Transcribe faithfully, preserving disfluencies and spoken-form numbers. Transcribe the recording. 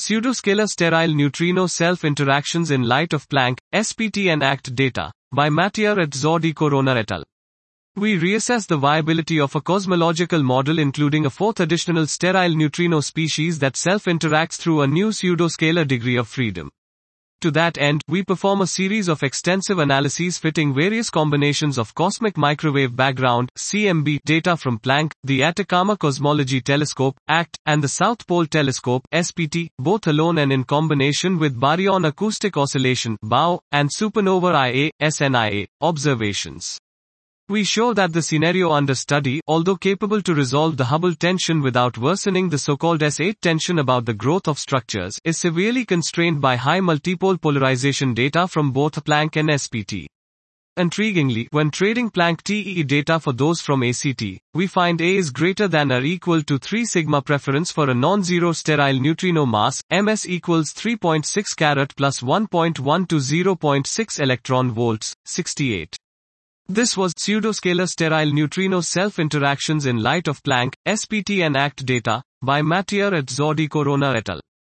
Pseudoscalar sterile neutrino self-interactions in light of Planck, S P T and A C T data, by Mathieu et Zordi Corona et al. We reassess the viability of a cosmological model including a fourth additional sterile neutrino species that self-interacts through a new pseudoscalar degree of freedom. To that end, we perform a series of extensive analyses fitting various combinations of cosmic microwave background (C M B) data from Planck, the Atacama Cosmology Telescope (A C T), and the South Pole Telescope (S P T), both alone and in combination with baryon acoustic oscillation (B A O) and supernova I A (S N I A) observations. We show that the scenario under study, although capable to resolve the Hubble tension without worsening the so-called S eight tension about the growth of structures, is severely constrained by high multipole polarization data from both Planck and S P T. Intriguingly, when trading Planck T E E data for those from A C T, we find A is greater than or equal to three sigma preference for a non-zero sterile neutrino mass, M S equals three point six carat plus one point one to zero point six electron volts, sixty-eight. This was Pseudoscalar Sterile Neutrino Self-Interactions in Light of Planck, S P T and A C T Data, by Mathieu et Zordi Corona et al.